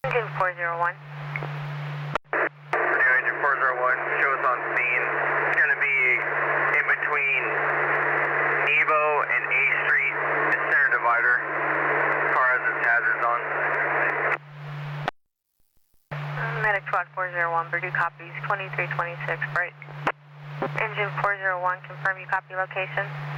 Engine 401. Engine 401 shows on scene. It's going to be in between Nebo and A Street, the center divider. Car has its hazards on. Medic Squad 401, Purdue copies 2326, right? Engine 401, confirm you copy location.